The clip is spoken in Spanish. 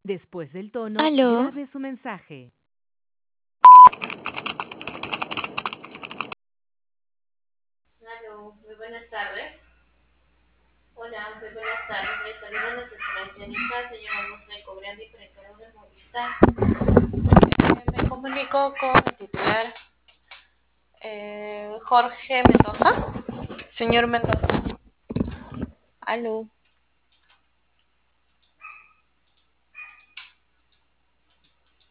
Después del tono, Aló, grabe su mensaje. Aló, muy buenas tardes. Hola, muy buenas tardes. Les saluda la asesora Angélica. Se llama de Cobrando y Precargo de Movistar. Me comunico con el titular Jorge Mendoza. Señor Mendoza. aló.